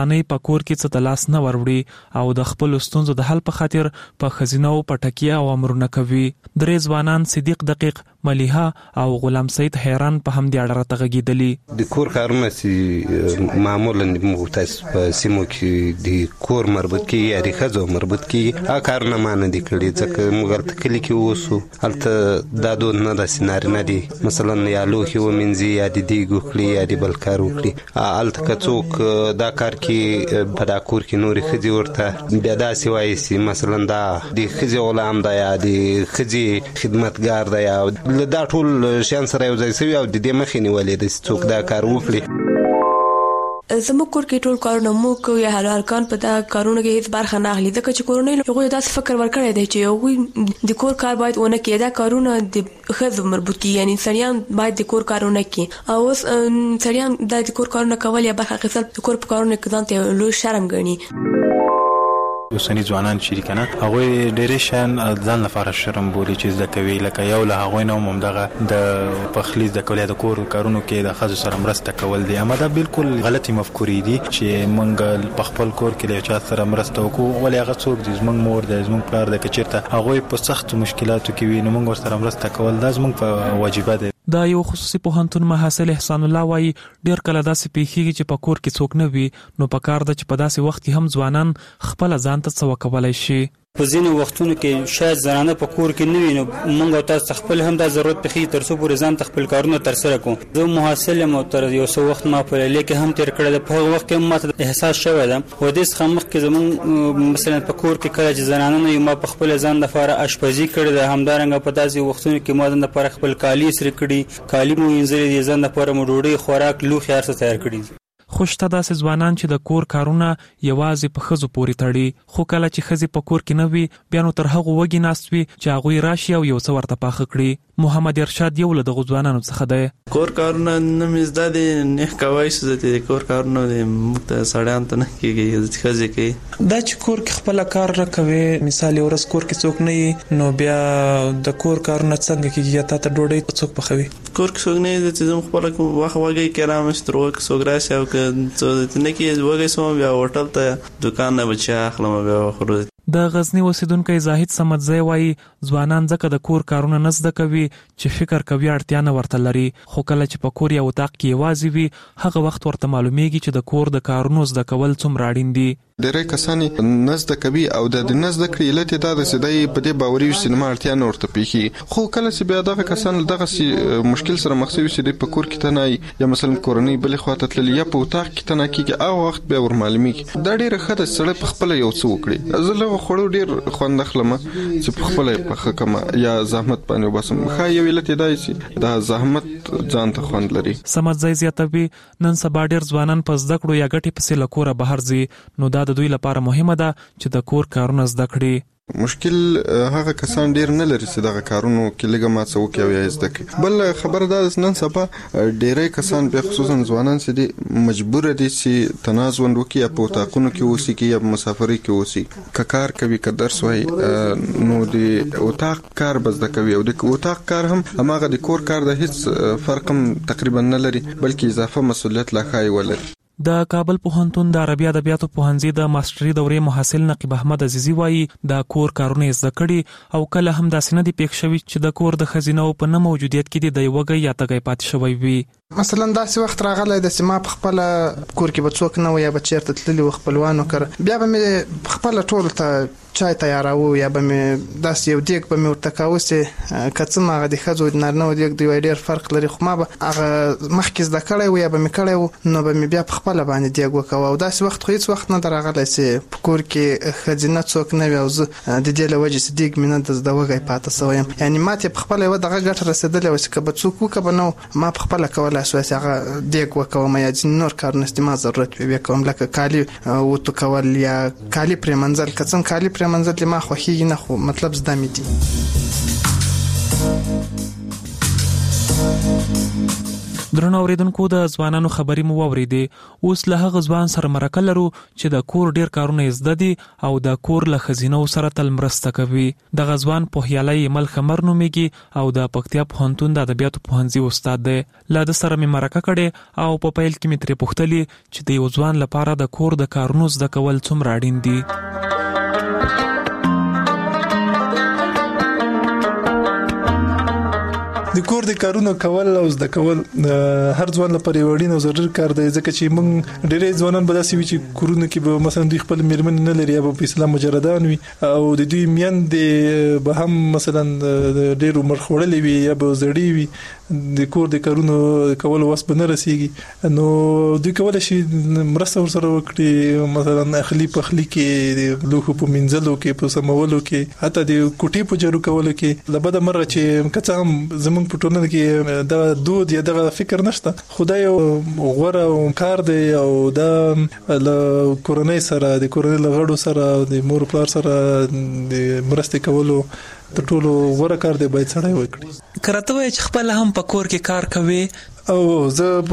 نه په کور کې څه د لاس نه وروړي او د خپل ستونزو د حل په خاطر په خزینه او پټکیه او امرونه کوي. درې ځوانان صدیق دقیق، ملیحه او غلام سید حیران په همدې اړه تغږیدلي. د کور کارونه چې معمولا موږ تاسو په سیمو کې د کور مربوط کی یا د خزو مربوط کی کارونه ما نه دي کړي، ځکه موږ هلته کلي کې اوسو، هلته دا دود نه د سیناري نه دي مثلا یا لوښي ومینځي یا د دیګ وکړي یا د بل کار وکړي. هلته که څوک دا کار کې په دا کور کې نورې ښځې ورته بیا داسې وایي چې مثلا دا د ښځې غلام ده یا د ښځې خدمتګار ده یا له دا ټول شیان سره یو ځای شوي او د دې مخې نیولې ده چې څوک دا کار وکړي. زموږ کور کې ټول کارونه موږ کوو یا هلکان په دا کارونه کې هیڅ برخه نه اخلي، ځکه چې کورنۍ هغوی داسې فکر ورکړی دی چې هغوی د کور کار باید ونه کړي، دا کارونه د ښځو مربوط کړي، یعنې سړیان باید د کور کارونه کړي. او اوس سړیان دا د کور کارونه کول یا برخه اخیستل د کور په کارونه کې ځان ته لوی شرم ګڼي. اوسني ځوانان چې کنه هغه ډېر شان ځان لپاره شرم بولي چې زده کوي، لکه یو له هغه نوم هم دغه د پخلی د کولې د کور کارونو کې د خزو سره مرسته کول دي. اما دا بالکل غلطي مفکورې دي چې موږ په خپل کور کې له چا سره مرسته وکړو، ولې هغه څوک دي زموږ مور ده زموږ پلار ده، کچېرته هغه په سخت مشکلاتو کې وي نو موږ ورسره مرسته کول دا زموږ په واجبه ده. دا یو خصوصي پوهنتون محصل احسان الله وایي ډېر کله داسې پیښیږي چې په کور کې څوک نه وي، نو په کار ده چې په داسې وخت کې هم ځوانان خپل ځان ته څه وکولای شي. په ځینو وختونو کې شاید زنانه په کور کې نه وي، نو موږ او تاسو خپل هم دا ضرورت پېښي تر څو پورې ځان ته خپل کارونه ترسره کوو. زه محصل یم او تر یو څه وخت ما په لیلیه کې هم تېر کړی ده، په هغه وخت کې هم ماته احساس شوی ده. و دې څخه مخکې زموږ مثلا په کور کې کله چې زنانه نه وي ما په خپل ځان لپاره اشپزي کړې ده، همدارنګه په داسې وختونو کې ما ځان لپاره خپل کالي استری کړي، کالي مو وینځلي دي، ځان لپاره مو ډوډۍ خوراک لوښي هر څه تیار کړي. خو شته داسې ځوانان چې د کور کارونه یوازې په ښځو پورې تړي، خو کله چې ښځې په کور کې نه وي بیا نو تر هغو وږي ناست وي چې هغوی راشي او یو څه ورته پاخه کړي. محمد ارشاد یو له دغو ځوانانو څخه دی. کور کارونه نه مې زده دي، نه کوای شو چې د کور کارونه موږ ته سړیانو ته نه کېږي، ښځې کوي. دا چې کور کې خپله کار نه کوي، مثال یو ورځ کور کې څوک نه وي نو بیا د کور کارونه څنګه کېږي یا تا ته ډوډۍ څوک پخوي؟ کور کې څوک نه وي چې زه خپله وخت وږی کرام چې تر وخت څوک راشي او که نه کېږي وږی شوم بیا هوټل ته دوکان نه بچی اخلم بیا خورو. د غزنی اوسیدونکی زاهد سمدزی وایي ځوانان ځکه د کور کارونه نه زده کوي چې فکر کوي اړتیا نه ورته لري، خو کله چې په کور یا اتاق کې یوازې وي هغه وخت ورته معلومیږي چې د کور د کارونو زده کول څومره اړین دي. ډېری کسان نه زده کوي او د نه زده کړې علت یې دا ده چې دی په دې باوري وي چې زما اړتیا نه ورته پېښېږي. خو کله چې بیا دغه کسان له دغسې مشکل سره مخ شوي چې دی په کور کې تنه یا مثلا کورنۍ بلې خوا ته تللي یا په اتاق کې تنه کېږي، هغه وخت بیا ور معلومېږي. دا ډېره ښه ده چې سړی په خپله یو څه وکړي. زه له هغو خوړو ډېر خوند اخلم چې په خپله یې پخه کړم یا زحمت باندې وباسم. ښه یو علت یې دا چې دا زحمت ځان ته خوند لري. سمدزی زیاتوي نن سبا ډېر ځوانان په زده کړو یا ګټې پسې له کوره بهر ځي، نو دا د دوی لپاره مهمه ده چې د کور کارونه زده کړي. مشکل هغه کسان ډیر نه لري چې دغه کارونو کې لږه ما څه وکړي او یا زده کړي. بل خبره دا ده نن سبا ډیری کسان بیا خصوصا ځوانان چې دي مجبور دي چې تنازل وکړي یا په اتاقونو کې اوسي کې یا په مسافرۍ کې اوسي، که کار کوي که درس وایي نو د اتاق کار به زده کوي او د اتاق کار هم هماغه د کور کار د هیڅ فرق هم تقریبا نه لري، بلکې اضافه مسؤلیت لا ښایي ولري. د کابل پوهنتون د عربي ادبیاتو پوهنځي د ماستري دورې محصل نقیب احمد عزیزي وایي د کور کارونه زده کړي او کله هم داسې نه دي پېښ شوي چې د کور د ښځینو په نه موجودیت کې د وږی یا تږی پاتې شوی وي. مثلا داسې وخت راغلی د چې ما په خپله کور کې به څوک نه و یا به چېرته تللي و خپلوانو کره، بیا به مې خپله ټولو ته چای تیاراوه یا به مې داسې یو دیګ به مې ورته کاوه چې که څه هغه د ښځو د نارینهو دیګ دوی ډېر فرق لري، خو ما به هغه مخکې زده کړی و یا به مې کړی و نو به مې بیا په خپله باندې دیګ وکوه. او داسې وخت خو هېڅ وخت نه ده راغلی چې په کور کې ښځینه څوک نه وي او زه د دې له وجې چې دیګ مې نه د زده وږی پاته سوی یم. یعنې ما ته په خپله یوه دغه ګټه رسېدلې وه چې که به څوک وکړه به نه ما په خپله کولی شوی چې هغه دیګ وکوم یا ځینې نور کارونه چې ما ضرورت وي بیا کوم، لکه کالي وتو کول یا کالي پرېمنځل. که څنګه کالي پرېمنځل ما خوښېږي نه، خو مطلب زده مې دي. درنو اوریدونکو د ځوانانو خبرې مو واوریدې. اوس له هغه ځوان سره مرکه لرو چې د کور ډیر کارونه زده دي او د کور له خزینو سره تل مرسته کوي. د غزوان پوهیالي مل خمر نوميږي او د پکتیا پوهنتون د ادبیاتو پوهنځي استاد دی. له د سره مې مرکه کړې او په پیل کې مې ترې پوښتلې چې د یو ځوان لپاره د کور د کارونو زده کول څومره اړین دي. د کور د کارونو کول او زده کول هر ځوان لپاره وړین او ضروري کار دی، ځکه چې موږ ډېرې ځوانان به داسې وي چې کورونه کې به مثلا دوی خپل میرمن نه لري یا په اسلام مجردان وي او د دوی میندې به هم مثلا ډېر عمر خوړلې وي یا به زړې وي، د کور د کارونو کول وس به نه رسیږي. نو دوی کولای شي مرسته ورسره وکړي، مثلا اخلي پخلي کې، لوښو په مینځلو کې، په سمولو کې، حتی د کوټې په جارو کولو کې. لبد مرغه چې کڅ هم زموږ په ټولنه کې دا دود یا دا فکر نشته، خدای غوړه او کار دی او دا له کورنۍ سره، د کورنۍ له غړو سره، د مور پلار سره د مرسته کولو تر ټولو غوړه کار دی، باید سړی وکړي. کرته وای چې خپل هم په کور کې کار کوي او زه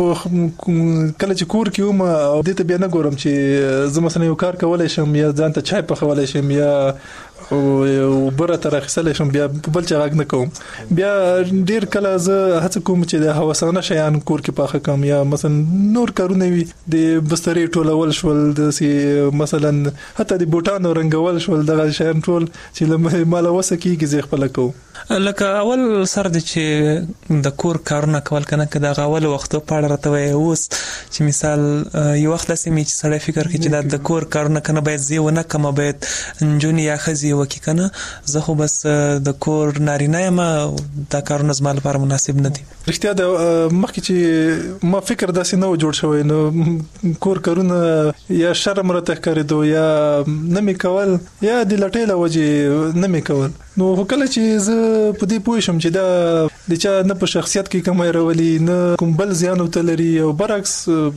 کله چې کور کې وم او دې ته بیا نه ګورم چې زه مثلا یو کار کولای شم یا ځان ته چای پخولای شم یا او بره تر اخیستل شم، بیا په بل چا غږ نه کوم. بیا ډیر کله زه هڅه کوم چې د هوسانه شیان کور کې پاخه کوم یا مثلا نور کارونه وي، د بسترې ټولول شول، د مثلا حتی د بوټانو رنګول شول، دغه شیان ټول چې مال وسه کیږي زه خپل کوم. لکه اول سر د چې د کور کارونه کول کنه که د غاول وختو پاړه راته وای اوس چې مثال یو وخت لسې می چې سړی فکر کوي چې د کور کارونه کنه باید زیونه کم باید انجونی یا خزي وکي کنه، زه خو بس د کور نارینه یم، دا کارونه زما لپاره مناسب نه دي. رښتیا د مخکې چې ما فکر داسې نه و جوړ شوی، نو کور کارونه یا شرم راته ښکارېدو یا نه می کول یا د لټۍ له وجې نه می کول. نو کله چې زه په دې پوه شم چې دا د چا نه په شخصیت کې کومه راولي نه کوم بل زیان وته لري او برعکس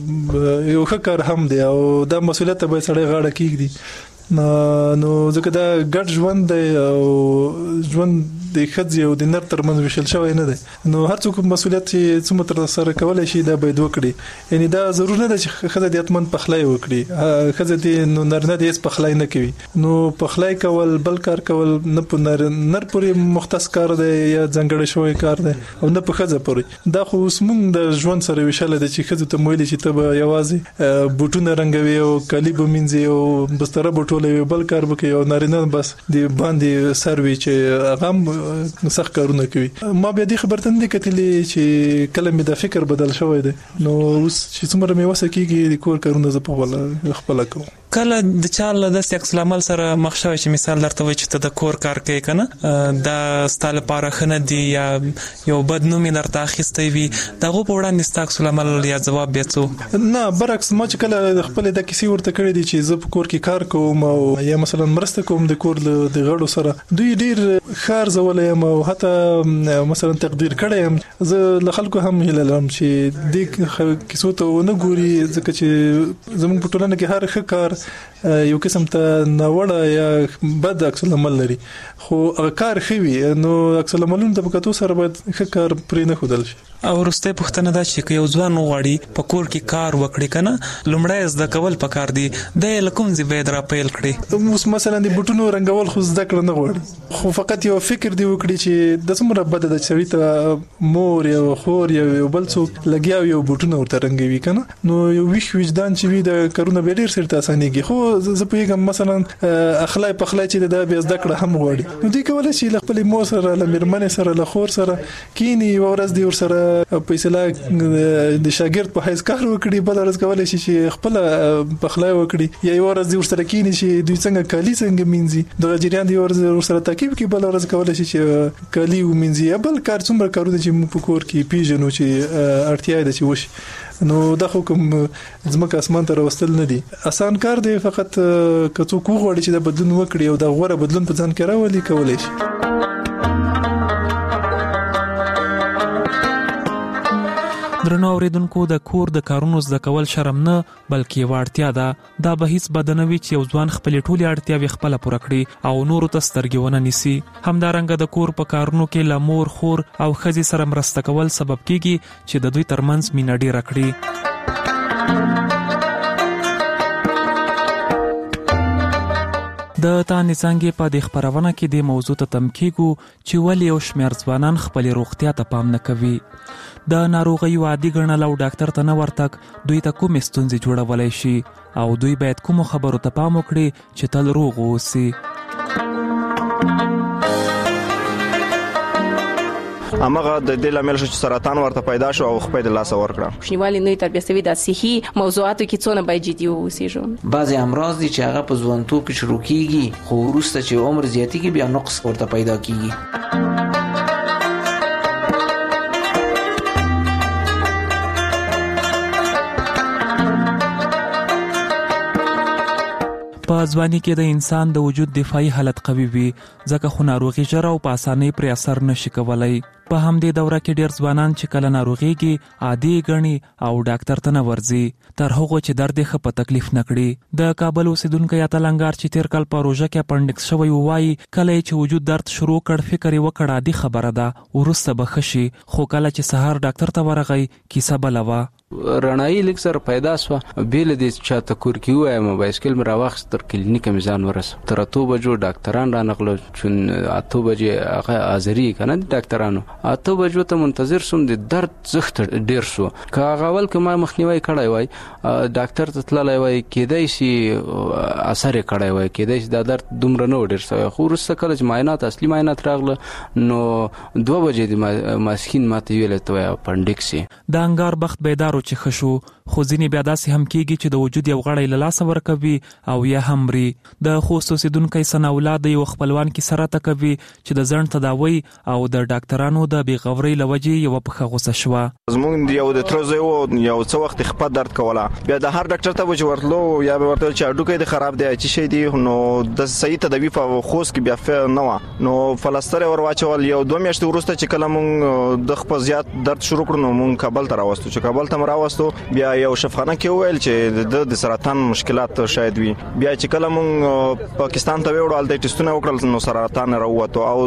یو ښه کار هم دی او دا مسؤلیت به سړی غاړه کېږدي، نو ځکه دا ګډ ژوند دی او ژوند د ښځې او د نر ترمنځ ویشل شوی نه دی. نو هر څوک مسؤلیت چې څومره تر سره کولای شي دا باید وکړي. یعنی دا ضرور نه ده چې ښځه د اتمن پخلای وکړي، ښځه د نارینه د هیڅ پخلای نه کوي. نو پخلای کول، بل کار کول نه په نر پورې مختص کار دی یا ځانګړی شوی کار دی او نه په ښځه پورې. دا خو اوس موږ د ژوند سره ویشل دي چې ښځه ته ویلي چې ته به یوازې بوټونه رنګوي او کالي به مینځي او بستر به ټولوي، بل کار به کوي، او نارینه بس د باندې سروي چې هغه سخت کارونه کوي. ما بیا دې خبرته نه کتلې چې کله مې د فکر بدل شوی دی، نو اوس چې څومره مې وسه کیږي د کور کارونه زه په خپل کوم. کله د چاله د عکس العمل سره مخ شوی چې مثال درته وای چې ته د کور کار کوي کنه دا ستاله لپاره خنه دی یا یو بد نوم درته اخیستی وي، دغه په وړاندې ست عکس العمل یا جواب بیا څو نه برعکس ما چې کله خپل د کیسې ورته کړې دي چې زه په کور کې کار کوم او یا مثلا مرسته کوم د کور د غړو سره، دوی ډیر خار زولې او حتی مثلا تقدیر کړم. زه له خلکو هم هیله لرم چې دې کیسو ته نه ګوري، ځکه چې زموږ په ټولنه کې هر ښه کار یو قسم ته ناوړه یا بد عکس العمل لري، خو کار خوي نو عکس العملونه د پکاتو سره باید ښه کار پرې نه خودل شي. او ورسته پښتنه دا چې یو ځوان غواړي په کور کې کار وکړي کنه لومړی زده کول پکار دي، د لکم زی باید را پیل کړي. اوس مثلا د بوټونو رنګول خو زده کړه نه غواړي، خو فقط یو فکر دی وکړي چې د څومره بد د چوي ته مور یا خور یا بل څوک لګیاو یو بوټونو ورته رنګوي کنه، نو یو ویښ وجدان چې وي د کارونه به ډیر سره اسانيږي. خو زه پیغام مثلا اخلاق پخلای چې د بیا زده کړه هم غواړي، نو دوی کولای شي خپل مور سره، له میرمن سره، له خور سره کینی ورځ دی ور سره په اصطلاح د شاګرد په حیث کار وکړي، بل ورځ کولای شي چې خپل پخلای وکړي یا یو ورځ دی ور سره کینی چې دوی څنګه کالی څنګه مینځي، د جریان دی ور سره ترکیب کې، بل ورځ کولای شي چې کالی ومینځي یا بل کار څومره کارونه چې موږ په کور کې پیژنو چې اړتیا ده چې وشي. نو دا خو کوم ځمکه اسمان ته راوستل نه دي، آسان کار دی، فقط که څوک وغواړي چې دا بدلون وکړي او دا غوړه بدلون په ځان کې راولي کولای شي. درنو اوریدونکو د کور د کارونو زده کول شرم نه بلکې واړتیا ده دا به هیڅ بدنوي چې یو ځوان خپل ټولي اړتیاوي خپل پوره کړي او نورو ته سترګې ونه نیسي همدارنګه د کور په کارونو کې لمور خور او خزي سره مرسته کول سبب کیږي چې د دوی ترمنځ مینه ډیره کړي د تانې څنګه په د خبرونه کې د موضوع ته تم کیږو چې ولې یو شمېر ځوانان خپل روغتیا ته پام نه کوي د ناروغي عادي ګڼل او ډاکټر ته نه ورتک دوی ته کومې ستونزې جوړولای شي او دوی باید کوم خبرو ته پام وکړي چې تل روغ اوسي امغه د دې لامل شو چې سرطان ورته پیدا شو او خپل د لاس ورکړه شنیوالي نوې تربیه سوي د صحي موضوعاتو کې څونه باید جدي اوسېږو بعضی امراض دي چې هغه په ځوانتوب کې شروع کیږي خو وروسته چې عمر زیاتیږي بیا نقص ورته پیدا کیږي په ځواني کې د انسان د وجود دفاعي حالت قوي وي ځکه خو ناروغي ژر او په اسانۍ پر اثر نشي کولای په همدې دوره کې ډېر ځوانان چې کله ناروغيږي عادي ګڼي او ډاکټر ته نه ورځي تر هغه چې درد یې خپ تکلیف نکړي د کابل اوسیدونکو یا تلنګار چې تیر کال په روژه کې اپنډکس شوی وای کله چې وجود درد شروع کړ فکر یې وکړ عادي خبره ده ورسته بخشي خو کله چې سهار ډاکټر ته ورغی کیسه بلوا رڼایي لیک سره پیدا سو بیل دې چاته کور کې وایم بایسکل مې راوخت تر کلینیک میزان ورس تر 8 بجو ډاکټران را نقل چون 8 بجې هغه حاضری کنه ډاکټرانو 8 بجو ته منتظر سوم د درد زخت ډیر شو کاغه اول کما مخنیوي کړای وای ډاکټر ته تللی وای کېدای شي اثر کړای وای کېدای شي د درد دومره نو ډیر شوی خو ورسره کله چې معاینات اصلي معاینات راغله نو 2 بجې د ماسکین ماته ویل ته اپنډکس د انګار بخت بیدار چې خشو خو ځینې بیا داسې هم کیږي چې د وجود یو غړی له لاسه ورکوي او یا هم مري د خوست اوسیدونکي سنا اولاد یو خپلوان کې سره تکوي چې د ځڼ تداوی او د ډاکټرانو د بیغوري لوجې یو په غوسه شوه زمونږ یو د تر زو یو څو وخت خپل درد کوله بیا د هر ډاکټر ته وځ ورتلو یا به ورته چې اډوکې د خراب دی چې شي دی نو د صحیح تداوی په خوست کې بیا نه نو فلسطر ور واچول یو 2 میاشتې وروسته چې کله مونږ د خپل زیات درد شروع کړو نو مونږ کابل ته راوستو چې کابل ته راوستو بیا یو شفاخانه کې ویل چې د سرطان مشکلات شاید وي بیا چې کله مونږ پاکستان ته وړو د ټیسټونه وکړل نو سرطان راووتو او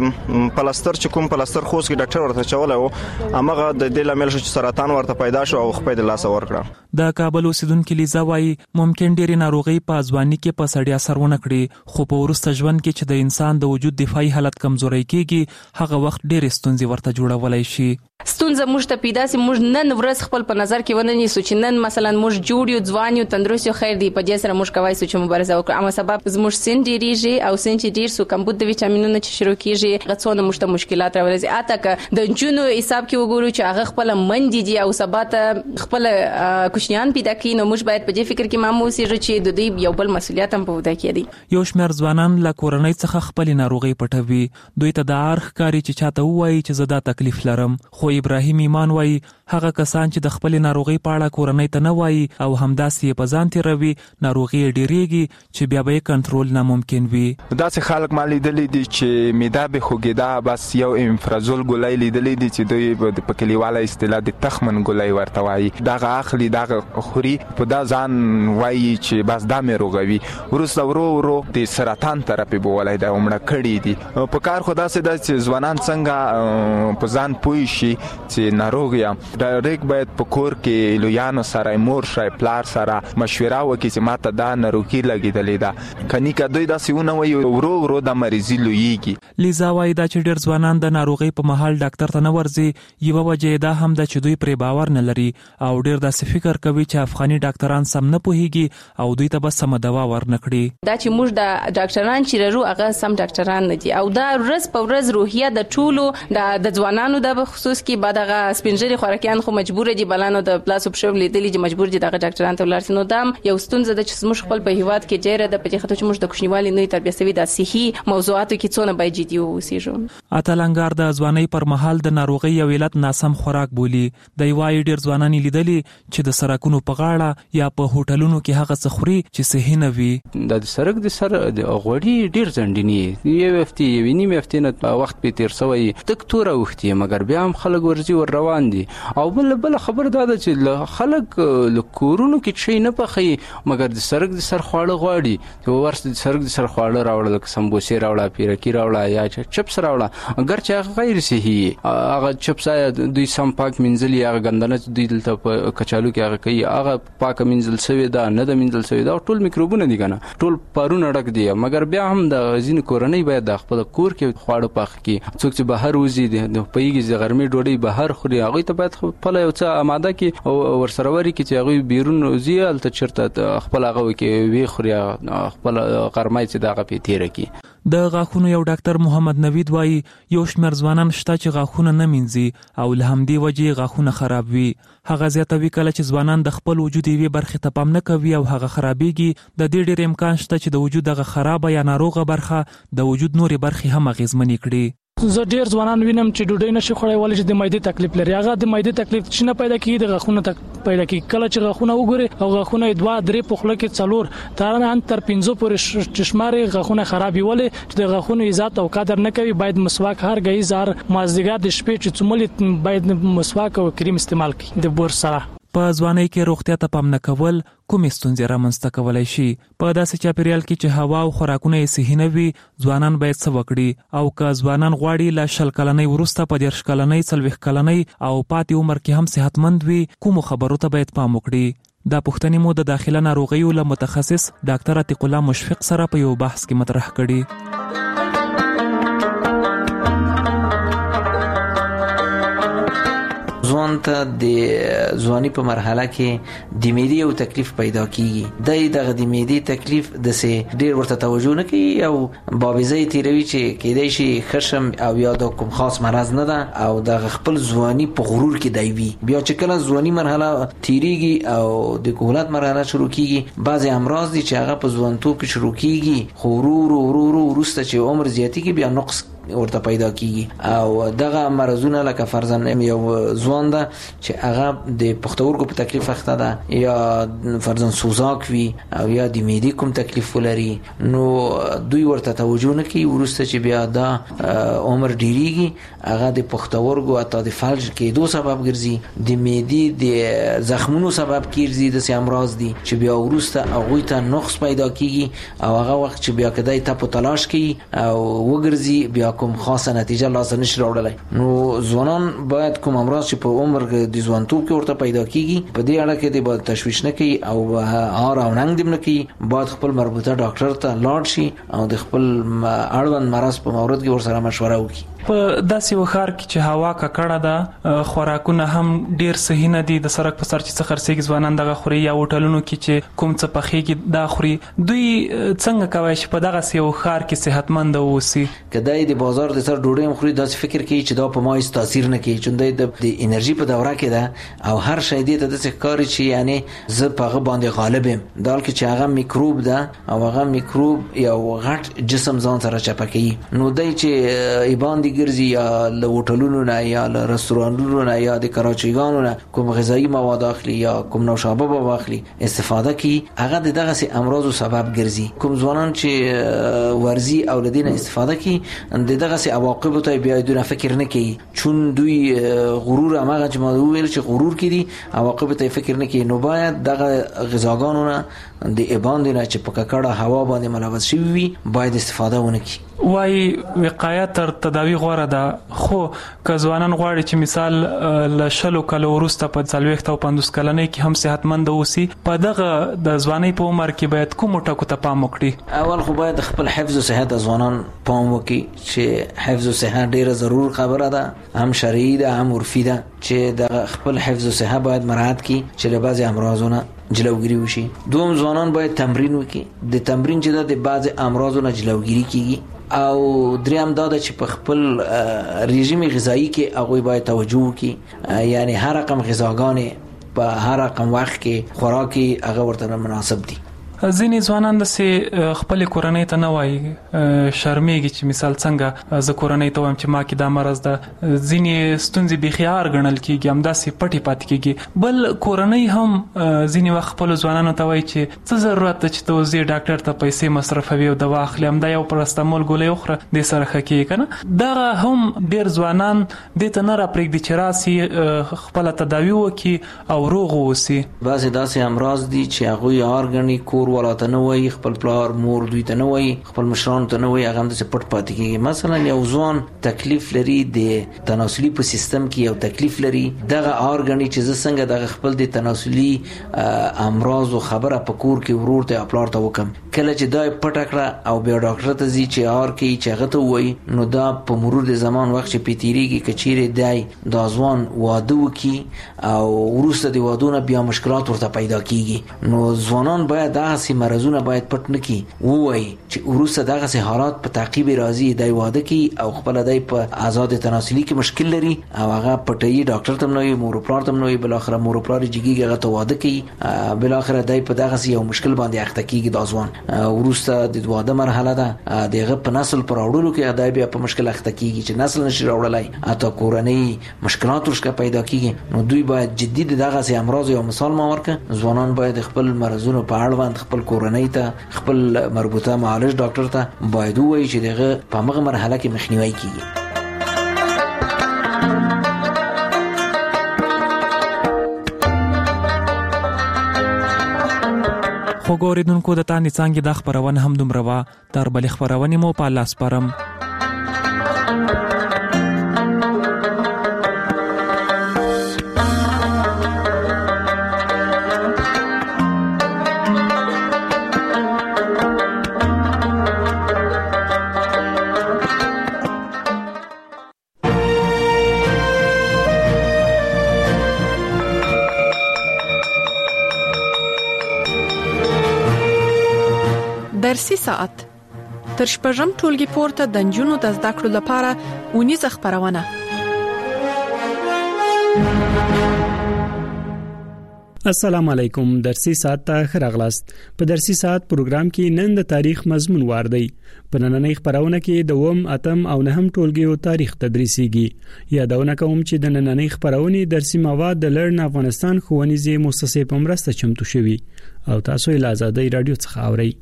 د پلاستر چې کوم پلاستر خوست کې ډاکټر ورته چولای او هغه د دې لامل شو چې سرطان ورته پیدا شو او خپل د لاس ورکړه د کابل اوسیدونکو لیزا وای ممکن ډېری ناروغي په ځواني کې په سړی اثر ونه کړي خو په ورسته ژوند کې چې د انسان د وجود دفاعي حالت کمزوري کیږي هغه وخت ډېر ستونزې ورته جوړولای شي ستونزه موږ ته پیدا سي موږ نن ورځ خپل په نظر کې ونه نیسو چې نن مثلا موږ جوړ یو ځوان یو تندرست یو خیر دی په دې سره موږ کوي چې مبارزه وکړو اما سبب زموږ سن ډیریږي او سن چې ډیر سو کمبود د ویټامینونو چې شروع کیږي غڅونه موږ ته مشکلات راولي اته ک د جنونو حساب کې وګورو چې هغه خپل مندي دي او سبات خپل کوشنیان پیدا کړي نو موږ باید په دې فکر کې مامو سي چې د دې یو بل مسولیت هم په ودا کې دي یو شمېر ځوانان له کورنۍ څخه خپل ناروغي پټوي دوی ته د ارخ کاری چې چاته وایي چې زدا تکلیف لرم خو ابراهیم ایمان وایي هغه کسان چې د خپل ناروغي په اړه کورنۍ ته نه وایي او همداسې په ځان تیروي ناروغي ډیریږي چې بیا به کنټرول ناممکن وي داسې خلک مالي دلی دي چې میدا به خوګیدا بس یو امفرازول ګولای لیدلې دي چې دوی په کلیواله اصطلاح د تخمن ګولای ورته وایي دغه اخلي دغه خوري په دا ځان وایي چې بس دا مې روغوي ورسره ورو د سرطان تراپي بولای دا عمره کړی دي په کار خدا سي د ځوانان څنګه په ځان پوي شي چې ناروغ یم ډایرک باید په کور کې لویانو سره مور شای پلار سره مشوره وکړي چې ماته دا ناروغي لګیدلې ده کني که دوی داسې ونه وایي ورو د مریضي لویږي لیزا وایي دا چې ډېر ځوانان د ناروغۍ په مهال ډاکټر ته نه ورځي یوه وجه دا هم ده چې دوی پرې باور نه لري او ډېر داسې فکر کوي چې افغاني ډاکټران سم نه پوهیږي او دوی ته به سمه دوا ورنکړي دا چې موږ د ډاکټران چې لرو هغه سم ډاکټران نه دي او دا ورځ په ورځ روحیه د ټولو د ځوانانو د خصوص کې بعد هغه سپینجری خوراکیان خو مجبور دي بلانو د پلاسو په شوب لیدلې چې مجبور دي دغه ډاکټرانو ته ولرسي. نو دا یو ستونزه ده چې موږ خپل په هیواد کې جره د پدې خاطر چې موږ د کوچنیوالي نه تربیه سوي د صحي موضوعاتو کې څونه باید جدي اوسېږو. اتلنګار د ځواني پر مهال د ناروغي یو علت ناسم خوراک بولی. د یوای ډیر ځوانان لیدلې چې د سرکونو په غاړه یا په هوټلونو کې هغه څه خوري چې صحي نه وي. د سرک د سر د غوړي ډیر ځندنی یو هفته یو نیم هفته نه وخت په تیر سوی دکتور اوختي مګر بیا هم خلک ورزي ور روان دي. او بل خبر دا ده چې خلک کورونو کې شي نه پخې مګر د سرک د سر خواړه غواړي چې ورس د سرک د سر خواړه راوړل لکه سمبوسې راوړه پیرکی راوړه یا چپس راوړه اگر چې غیر صحي هغه چپس دوی سم پاک منځلي هغه ګندنه دوی دلته په کچالو کې هغه کوي هغه پاک منځل سوی دا نه د منځل سوی دا ټول میکروبونه دي کنه ټول پارونه ډک دي مګر بیا هم د غزین کورنۍ باید د خپل کور کې خواړه پاک کی څوک چې بهر وزي د پیږي د غرمې ډوډۍ بهر خوري هغه ته باید خپل یو څه آماده کی او ورسروري کی چې هغه بیرون وزي الته چرته خپل هغه کې وی خوري خپل غرمای چې دغه په تیر کی. د غاښونو یو ډاکټر محمد نوید وایي یو شمېر ځوانان شته چې غاښونه نه مینځي او له همدې وجې غاښونه خراب وي. هغه زیاتوي کله چې ځوانان د خپل وجود یوې برخې ته پام نه کوي او هغه خرابېږي. د دې ډېر امکان شته چې د وجود دغه خرابه یا ناروغه برخه د وجود نورې برخې هم اغېزمنې کړي. زه ډیر ځوانان وینم چې ډوډۍ نشي خوړای ولې چې د معدې تکلیف لري. هغه د معدې تکلیف چې نه پیدا کیږي د غاښونو پیدا کیږي. کله چې غاښونه وګوري او غاښونه 2-3 په خوله کې 4 ترانه تر 5 پورې چشماري غاښونه خرابي ولې چې د غاښونو عزت او قدر نه کوي. باید مسواک هر غي زار مازدیګر د شپې چې څومره باید مسواک او کریم استعمال کړي د بور سره. په ځوانۍ کې روغتیا ته پام نه کول کومې ستونزې رامنځته کولای شي؟ په داسې چاپیریال کې چې هوا او خوراکونه یې صحي نه وي ځوانان باید څه وکړي؟ او که ځوانان غواړي له 20 کلنۍ وروسته په 30 کلنۍ 40 کلنۍ او پاتې عمر کې هم صحتمند وي کومو خبرو ته باید پام وکړي؟ دا پوښتنې مو د داخله ناروغیو له متخصص ډاکټر عتیق الله مشفق سره په یو بحث کې مطرح کړي. ځوان ته د ځواني په مرحله کې د معدې او تکلیف پیدا کیږي. دغه د معدې تکلیف د سه ډیر ورته توجه نه کوي او بابیزه تیروي چې کېدای شي خشم او یا د کوم خاص مرض نه ده او د خپل ځواني په غرور کې دی وي. بیا چې کله ځواني مرحله تیریږي او د کهولت مرحله شروع کیږي بعضی امراض دي چې هغه په ځوانتوب کې شروع کیږي خو ورو ورسته چې عمر زیاتی کې بیا نقص ورته پیدا کیږي او دغه مرزونه لکه فرضاً یو ځوان ده چې هغه د پښتورګو په تکلیف اخته ده یا فرضاً سوزاک وي او یا د معدې کوم تکلیف ولري نو دوی ورته توجه نه کوي. ورسته چې بیا دا عمر ډیریږي هغه د پښتورګو اته د فلج کېدو سبب ګرځي د معدې د زخمونو سبب کیږي د سي امراض دي چې بیا ورسته هغه ته نقص پیدا کیږي او هغه وخت چې بیا کدی ته په تلاش کوي او وګرځي بیا کوم خاصه نتیجه لاسه نشي راوړلای. نو ځوانان باید کوم امراض چې په عمر د ځوانتوب کې ورته پیدا کیږي په دې اړه کې د باید تشویش نه کوي او هار او ننګ دم نه کوي. باید خپل مربوطه ډاکټر ته لاړ شي او د خپل اړوند مرض په مورد کې ورسره مشوره وکړي. په داسې وخار کې چې هوا ککړه ده خوراکونه هم ډیر صحي نه دي. د سرک په سر چې څه خرڅېږي ځوانان دغه خوري یا هوټلونو کې چې کوم څه پخېږي دا خوري. دوی څنګه کوي چې په دغه سیو خار کې صحتمند اوسي؟ کدی د بازار د سر ډوډۍ هم خوري داسې فکر کوي چې دا په ما هیڅ تاثیر نه کوي چې د انرژي په دوره کې ده او هر شی دې ته د ښکاری چې یعنی زه په هغه باندې غالب یم دال کې چې هغه میکروب ده او هغه میکروب یو غټ جسم ځان سره چپکي. نو دای چې ایبان ګرځي یا له هوټلونو نه یا له رستورانونو نه یا د کراچیګانو نه کوم غذایی مواد اخلي یا کوم نوشابه به اخلي استفاده کوي هغه دغه سي امراضو سبب ګرځي. کوم ځوانان چې ورزي او لدینه استفاده کوي دغه سي عواقب ته بیا دونه فکر نه کوي چون دوی غرور هغه چې ما ویل چې غرور کړي عواقب ته فکر نه کوي. نو باید دغه غذاګانو نه د ایبان نه چې په ککړه هوا باندې ملوث شي وي باید استفاده ونه کړي. وای وقایه تر تداوی غوړه ده خو که ځوانان غواړي چې مثال له 20 کلو وروسته په 40 او 50 کلنۍ کې هم صحتمند اوسي په دغه د ځوانۍ په عمر کې باید کوم ټکو ته پام وکړي؟ اول خو باید خپل حفظ او صحت ځوانان پام وکړي چې حفظ او صحت ډیره ضرور خبره ده هم شرعي ده هم عرفي ده چې د خپل حفظ او صحت باید مراعات کړي چې له بعضي امراضونو جلوګیری وشي. دوم ځوانان باید تمرین وکړي. د تمرین چې د بعضي امراضونو جلوګیری کیږي او دریم دا چې په خپل رژیم غذایی کې هغه باید توجه وکړي، یعنی هر رقم غذاګانې په هر رقم وخت کې خوراکي هغه ورته مناسب دي. ځینې ځوانان د خپل کورنۍ ته نه وایي، شرمېږي چې مثال څنګه زه کورنۍ ته وایم چې ما کې دا مرض ده، ځینې ستونزې بېخیار ګڼل کېږي، همداسې پټې پاتې کېږي. بل کورنۍ هم ځینې وخت خپلو ځوانانو ته وایي چې څه ضرورت ده چې ته اوس ډاکټر ته پیسې مصرفوي او دوا اخلي، همدا یو پرستمول ګولۍ وخوره دې سره ښه کېږي که نه. دغه هم ډېر ځوانان دې ته نه راپرېږدي چې راسي خپله تداوي وکړي او روغ واوسي. بعضې داسې امراض دي چې هغوی هار ګڼي، کور والا ته نه وایي، خپل پلار مور دوی ته نه وایي، خپل مشرانو ته نه وایي، هغه همداسې پټ پاتې کېږي. مثلا یو ځوان تکلیف لري د تناسلي په سیستم کې، یو تکلیف لري، دغه هار ګڼي چې زه څنګه دغه خپل د تناسلي امراضو خبره په کور کې ورور ته یا پلار ته وکم. کله چې دا پټه کړه او بیا ډاکټر ته ځي چې هار کوي چې هغه ته وایي، نو دا په مرور د زمان وخت چې پې تېرېږي که چیرې دی دا ځوان واده وکړي او وروسته د واده نه بیا مشکلات ورته پیدا کېږي، نو ځوانان باید دغسې مرضونه باید پټ نه کړي، ووایي چې وروسته دغسې حالات په تعقیب راځي، دی واده کړي او خپله دی په آزاد تناسلي کې مشکل لري او هغه پټوي، ډاکټر ته هم نه وایي، مور و پلار ته هم نه وایي، بالاخره مور و پلار یې جګېږي هغه ته واده کوي، بالاخره دی په دغسې یو مشکل باندې اخته کېږي. دا ځوان وروسته د واده مرحله ده، د هغه په نسل په راوړلو کې دی بیا په مشکل اخته کېږي چې نسل نشي راوړلی، حتی کورنۍ مشکلات ورشکه پیدا کېږي. نو دوی باید جدي د دغسې امراضو یو مثال ما ورکړه. ځوانان باید خپل مرضونو په اړوند خپل کورنۍ ته، خپل مربوطه معالج ډاکټر ته باید ووایي چې دغه په هغه مرحله کې مخنیوي کېږي. خو ګوریدونکو د تاندې څانګې دا خپرونه هم دومره وه، تر بلې خپرونې مو په الله سپارم. درسي ساعت تر شپږم ټولګي پورته د نجونو د زده کړو لپاره اونیزه خپرونه. السلام علیکم. درسي ساعت ته ښه راغلاست. په درسي ساعت پروګرام کې نن د تاریخ مضمون واردی. په نننۍ خپرونه کې د 8 او 9 ټولګیو تاریخ تدریسيږي. یادونه کوم چې د نننۍ خپرونې درسي مواد د لرن افغانستان ښوونیزې مؤسسې په مرسته چمتو شوي او تاسو یې له آزادۍ رادیو څخه اورئ.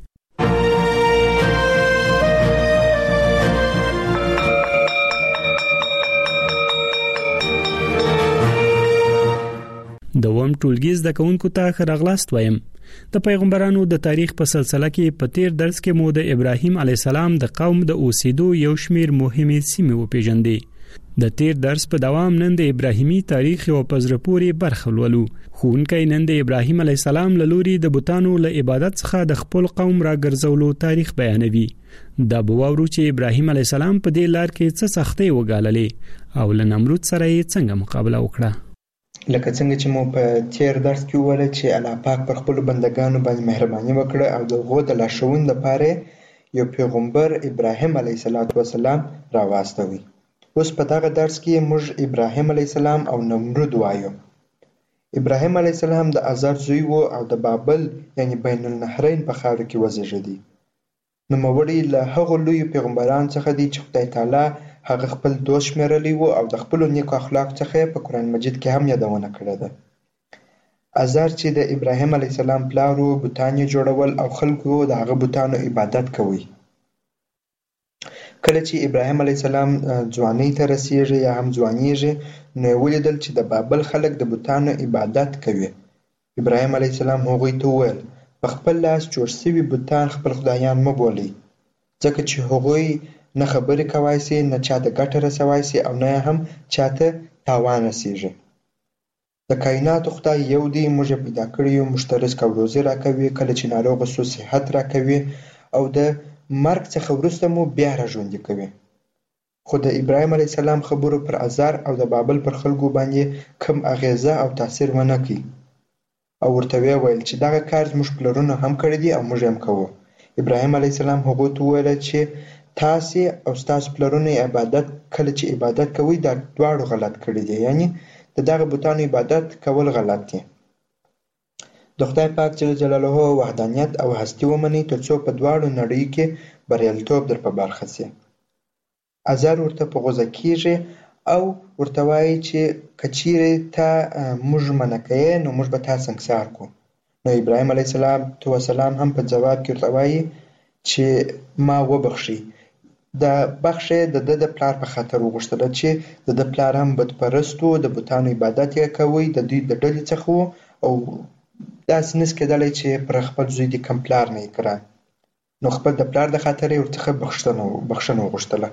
د وم ټولګي زده کوونکو ته ښه راغلاست وایم. د پیغمبرانو د تاریخ په سلسله کې په تیر درس کې مو د ابراهیم علی السلام د قوم د اوسېدو یو شمیر مهمې سیمې وپېژندې. د تیر درس په دوام نن د ابراهیمي تاریخ او پزرپوري برخه ولولو. ښوونکی نن د ابراهیم علی السلام له لوري د بوتانو له عبادت څخه د خپل قوم راګرځولو تاریخ بیانوي. دا بوورو چې ابراهیم علی السلام په دې لار کې څه سختۍ وګاللې او له نمرود سره یې څنګه مقابله وکړه. لکه څنګه چې مو په تیر درس کې وویل چې الله پاک پر خپل بندگانو باندې مهرباني وکړه او د هغو د لارښوونې لپاره یو پیغمبر ابراهیم علیه السلام راواستوي. اوس په دغه درس کې موږ ابراهیم علیه السلام او نمرود وایو. ابراهیم علیه السلام د آزار زوی و او د بابل یعنی بین النهرین په خاوره کې وزیږېدی. نوموړی له هغو لویو پیغمبرانو څخه دی چې خدای تعالی هغه خپل دوست شمیرلی و او د خپل نیکو اخلاق څخه په قرآن مجید کې هم یادونه کړې ده. آزار چې د ابراهیم علیه السلام پلار و، بوتان یې جوړول او خلکو د هغه بوتانو عبادت کوي. کله چې ابراهیم علیه السلام ځوانۍ ته رسیږي یا هم ځوانیږي، نو یې ولیدل چې د بابل خلک د بوتانو عبادت کوي. ابراهیم علیه السلام هغوی ته وویل په خپل لاس جوړ شوي بوتان خپل خدایان مه بولئ، ځکه چې هغوی نه خبرې کوای سي، نه چاته ګټه رسوای سي او نه هم چاته تاوان رسیږي. د کائناتو خدای یو دی، موږ یې پیدا کړی یو، موږ ته رزق او روزي راکوي، کله چې ناروغه سو صحت راکوي او د مرګ څخه وروسته مو بیا راژوندي کوي. خو د ابراهیم علیه السلام خبرو پر آزار او د بابل پر خلکو باندې کم اغیزه او تاثیر ونه کړي او ورته ویل چې دغه کار زموږ پلرونو هم کړی دی او موږ هم کوو. ابراهیم علیه السلام هغو ته وویل چې تاسې او ستاسو پلرونه عبادت کله چې عبادت کوئ دا دواړو غلط کړي دي، یعنی د دغه بوتانو عبادت کول غلط دي. د خدای پاک جل جلاله وحدانیت او هستی ومنئ ترڅو په دواړو نړیو کې بریالیتوب در په برخه سي. ازر ورته په غوځه کیږي او ورته وایي چې که چیرې ته موږ منع کوې نو موږ به تا سنګسار کو. نو ابراهیم علیه السلام هم په جواب کې ورته وایي چې ما وبخښئ. د بخښه د د پلار په خاطر وغوښتله چې د پلار هم بتپرست و، د بوتانو عبادت یې کوي، د دوی د ډلې څخه و او داسې نس کېدلی چې پر خپل زوی د کم پلار نه یې کړه. نو خپل د پلار د خاطر یې ورڅخه بخښنه وغوښتله.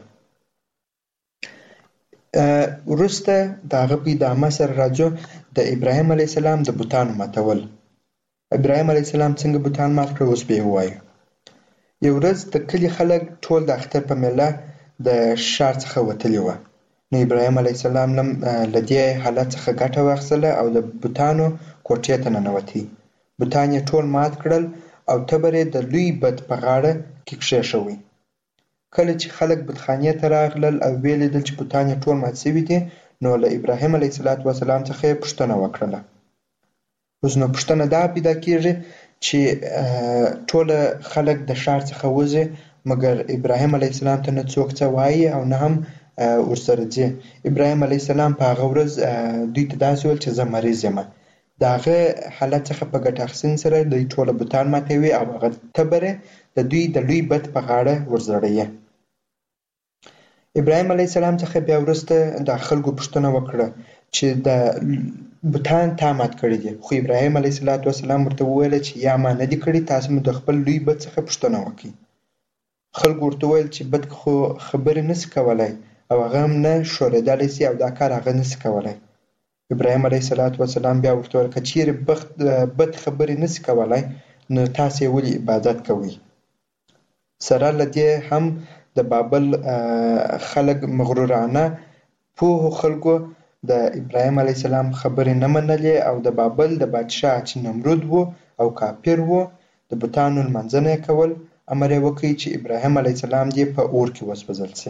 وروسته د هغه په ادامه سره راځو د ابراهیم علیه السلام د بوتانو ماتول. ابراهیم علیه السلام څنګه بوتان مات کړل اوس به یې ووایو. یو ورځ د کلي خلک ټول د اختر په میله د ښار څخه وتلي وه. نو ابراهیم علیه السلام له دې حالت څخه ګټه واخیستله او د بوتانو کوټې ته ننوتی. بوتان یې ټول مات کړل او تبر یې د لوی بت په غاړه کې کښېښوی. کله چې خلک بتخانې ته راغلل او ویې لیدل چې بوتان یې ټول مات شوي دي نو له ابراهیم علیه السلام څخه یې پوښتنه وکړله. اوس نو پوښتنه دا پیدا کېږي چې ټوله خلک د ښار څخه وځي مګر ابراهیم علیه السلام ته نه څوک څه وایي او نه هم ورسره ځي. ابراهیم علیه السلام په هغه ورځ دوی ته داسې ویل چې زه مریض یم. د هغه حالت څخه په ګټه اخیستنې سره دوی ټوله بوتان ماتوي او هغه تبر د دوی د لوی بت په غاړه ورزړوي. ابراهیم علیه السلام څخه بیا وروسته د خلکو پوښتنه وکړه چې د بوتان تا مات کړي دي، خو ابراهیم علیه السلام ورته وویل چې یا ما نه دي کړي، تاسو مو د خپل لوی بت څخه پوښتنه وکړئ. خلکو ورته وویل چې بت خو خبرې نسي کولی او هغه هم نه ښورېدلی سي او دا کار هغه نسي کولی. ابراهیم علیه السلام بیا ورته وویل که چیرې بت خبرې نسي کولی نو تاسو یې ولې عبادت کوئ. سره له دې هم د بابل خلک مغرورانه پوهو خلکو د ابراهیم علیه السلام خبرې نه منلې او د بابل د بادشاه چې نمرود و او کافر و د بوتانو لمانځنه یې کول. امر یې وکړ چې ابراهیم علیه السلام دې په اور کې وسوځل شي.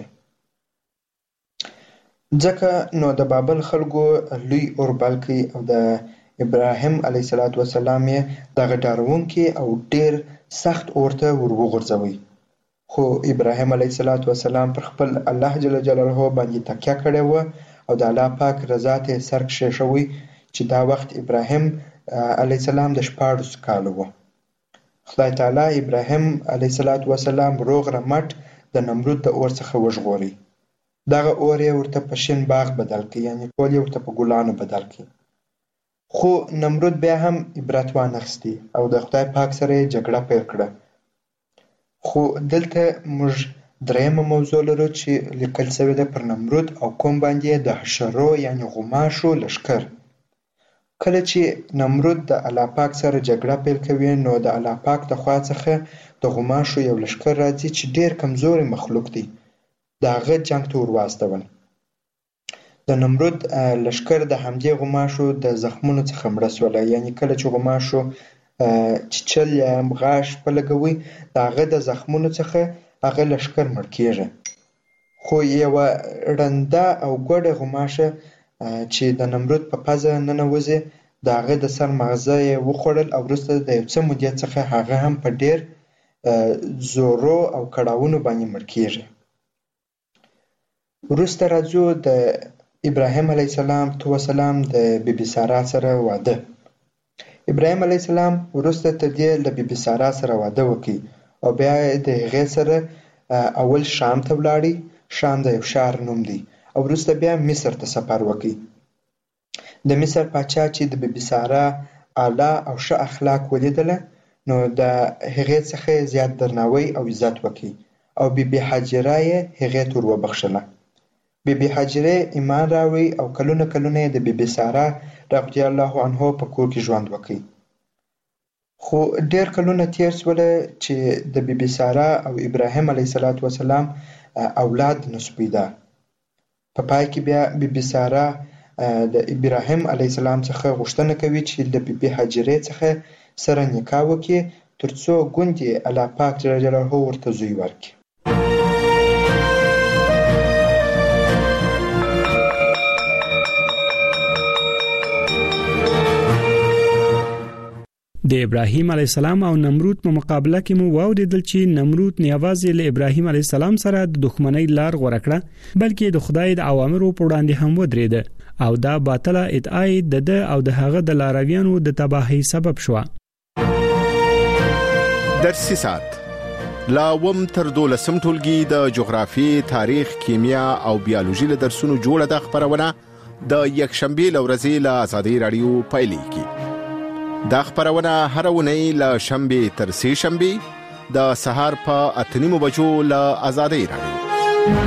ځکه نو د بابل خلکو لوی اور بل کړي او د ابراهیم علیه السلام یې دغه ډارونکي او ډېر سخت اور ته ور وغورځوي. خو ابراهیم علیه السلام پر خپل الله جل جلاله باندې تکیه کړې وه او د الله پاک رضا ته سر کښېښوی چې دا وخت ابراهیم علیه السلام د 14 کالو و. خدای تعالی ابراهیم علیه السلام روغ رمټ د نمرود د اور څخه وژغوري. دغه اور یې ورته په شین باغ بدل کړي، یعنی ټول یې ورته په ګلانو بدل کړي. خو نمرود بیا هم عبرت وانخیستي او د خدای پاک سره یې جګړه پیل کړه. خو دلته موږ درېیمه موضوع لرو چې لیکل شوې ده پر نمرود او قوم باندې د حشرو یعنی غوماشو لښکر. کله چې نمرود د الله پاک سره جګړه پیل کوي نو د الله پاک د خوا څخه د غوماشو یو لښکر راځي چې ډېر کمزوري مخلوق دی. د هغه جنګ ته ور واستول. د نمرود لښکر د همدې غوماشو د زخمونو څخه مړه سوله، یعنی کله چې غوماشو چیچل یا غاښ په لګوي د هغه د زخمونو څخه هغه لښکر مړ کېږي. خو یوه ړنده او ګوډه غوماشه چې د نمرود په پزه ننوځي د هغه د سر مغزه یې وخوړل او وروسته د یو څه مودې څخه هغه هم په ډېر زورو او کړاوونو باندې مړ کېږي. وروسته راځو د ابراهیم علیه السلام د بیبي سارا سره واده. ابراهیم علیه السلام وروسته تر دې له بیبي سارا سره واده وکړي او بیا د هغې سره اول شام ته ولاړی. شام د یو ښار نوم دی او وروسته بیا مصر ته سفر وکړي. د مصر پاچا چې د بیبي سارا اعلی او ښه اخلاق ولیدله نو د هغې څخه زیات درناوی او عزت وکړي او بیبي حاجره یې هغې ته ور وبخښله. بیبي حاجره ایمان راوړی او کلونه یې د بیبي سارا رضی الله عنها په کور کې ژوند وکړي. خو ډېر کلونه تیر شوله چې د بیبي سارا او ابراهیم علیه السلام اولاد نشو پیدا. په پای کې بیا بیبي سارا د ابراهیم علیه السلام څخه غوښتنه کوي چې د بیبي حاجرې څخه سره نکاح وکړي ترڅو ګوندې الله پاک جل جلاله ورته زوی ورکړي. د ابراهیم علی السلام او نمرود په مقابله کې مو واوریدل چې نمرود نه یوازې له ابراهیم علی السلام سره د دښمنۍ لار غوړه کړه بلکې د خدای د اوامرو په وړاندې هم ودرېد او دا باطله ادعای د او د هغه د لارویانو د تباہی سبب شو. درسي سات لا وم تر 12 ټولګي د جغرافي، تاریخ، کیمیا او بیولوژي له درسونو جوړه د خبرونه د یکشنبه لورځي له آزادۍ رادیو پایلیږي. دا خبرونه هر ونی له شنبه تر سه شنبه د سهار په 8:30 بجو له آزادۍ رادیو.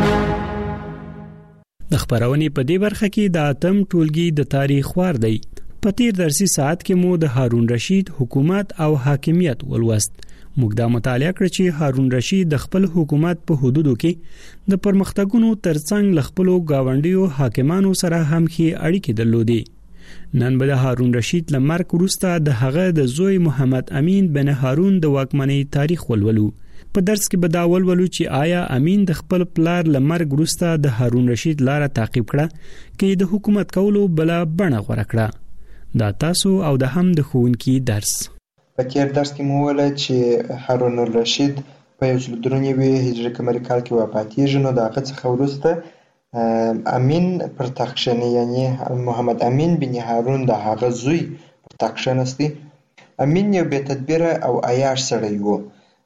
د خبرونې په دې برخه کې د اتم ټولګي د تاریخ وار دی. په تیر درسي ساعت کې مو د هارون رشید حکومت او حاکمیت ولوست. موږ دا مطالعه کړ چې هارون رشید د خپل حکومت په حدودو کې د پرمختګونو ترڅنګ ل خپل گاونډیو حاکمانو سره هم ښې اړیکې درلودې. نن به د هارون رشید لمرګ وروسته د هغه د زوی محمد امین بن هارون د واکمنۍ تاریخ ولولو. په درس کې به دا ولولو چې آیا امین د خپل پلار لمرګ وروسته د هارون رشید لاره تعقیب کړه کې د حکومت کولو بل بڼه غوړه کړه. دا تاسو او د هم د ښوونکي درس. په تیر درس کې مو ویل چې هارون الرشید په 1393 هجري قمري کال کې وفاتېږي. نو د هغه څخه وروسته امین پر تخت کښېني، یعنی محمد امین بن هارون د هغه زوی پر تخت کښېنستی. امین یو بې تدبیره او عیاش سړی و.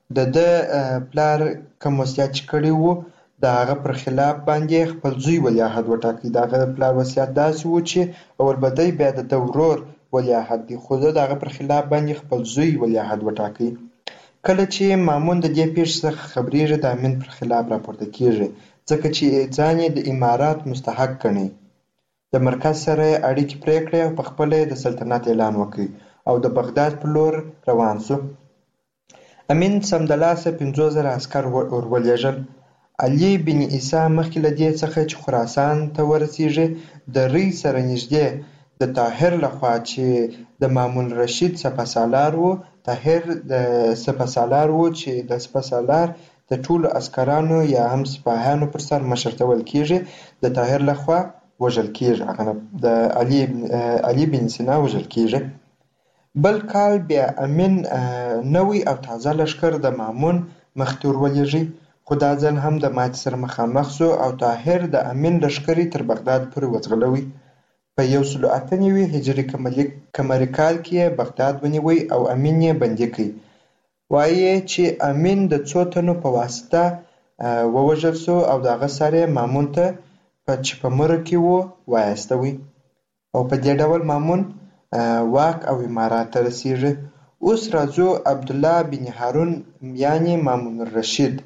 د پلار کوم وصیت چې کړی و د هغه پر خلاف باندې خپل زوی ولیعهد وټاکي. د هغه پلار وصیت داسې و چې اول به دی بیا د ورور ولیعهد دی، خو د هغه پر خلاف باندې خپل زوی ولیعهد وټاکي. کله چې مامون د دې پیښې څخه خبرېږي د امین پر خلاف راپورته کېږي ځکه چې ځان یې د امارات مستحق ګڼي. د مرکز سره اړیکې پرې کړې او په خپله د سلطنت اعلان وکړي او د بغداد په لور روان سو. امین سمدلاسه 50,000 عسکر ورولېږل. علي بن عیسی مخکې له دې څخه چې خراسان ته ورسېږي د ری سره نږدې د طاهر لخوا چې د مامون رشید سپهسالار و، طاهر د سپهسالار و چې د سپهسالار د ټولو عسکرانو یا هم سپاهیانو پر سر مشرتول کېږي د طاهر لخوا وژل کېږي، د علي بن سینا وژل کېږي. بل کال بیا امین نوی او تازه لښکر د مامون مخې ته ورولېږي، خو دا ځل هم د ماتې سره مخامخ سو او طاهر د امین لښکرې تر بغداد پورې وځغلوي. په 198 هجري قمري کال کې بغداد ونیوی او امین یې بندي کړي. وایي چې امین د څو تنو په واسطه ووژل سو او د هغه سر یې مامون ته چې په مره کې و وایستوي او په دې ډول مامون واک او امارات ته رسېږي. اوس راځو عبدالله بن هارون یعنی مامون الرشید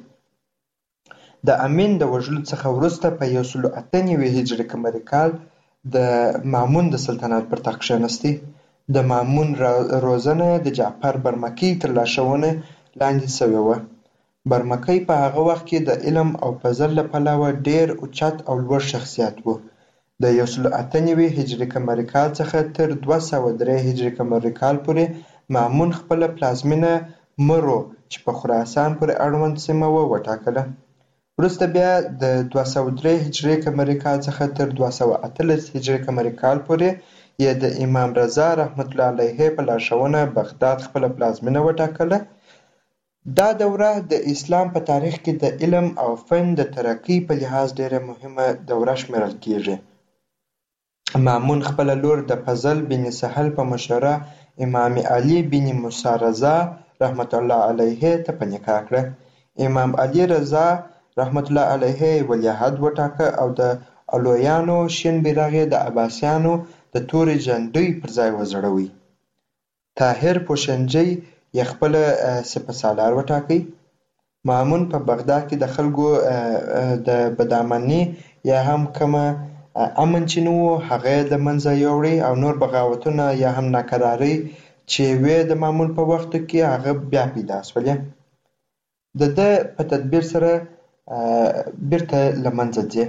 د امین د وژلو څخه وروسته په 198 هجري قمري کال د مامون د سلطنت پر تخت کښېنستی. د مامون روزنه د جعفر برمکی تر لارښوونې لاندې شوې وه. برمکی په هغه وخت کې د علم او فضل له پلوه ډېر اوچت او لوړ شخصیت و. د 198 هجري قمري کال څخه تر 203 هجري قمري کال پورې مامون خپله پلازمینه مرو چې په خراسان پورې اړوند سیمه وه وټاکله. وروسته بیا د 203 هجري قمري کال څخه تر 218 هجري قمري کال پورې یې د امام رضا رحمت الله علیه په لارښوونه بغداد خپله پلازمینه وټاکله. دا دوره د اسلام په تاریخ کې د علم او فن د ترقۍ په لحاظ ډېره مهمه دوره شمیرل کېږي. مامون خپله لور د فضل بن سهل په مشوره امام علي بن موسی رضا رحمت الله علیه ته په نکاح کړه. امام علي رضا رحمت الله علیه ولیعهد وټاکه او د علویانو شین بیرغ یې د عباسیانو د تورې جنډۍ پر ځای وځړوي. طاهر پوشنجي یې خپله سپهسالار وټاکئ. مامون په بغداد کې د خلکو د بدامني یا هم کومه امن چې نه و هغه یې له منځه یوړی او نور بغاوتونه یا هم ناکرارۍ چې وې د مامون په وخت کې هغه بیا پیدا شولې. د ده په تدبیر سره بیرته له منځه ځي.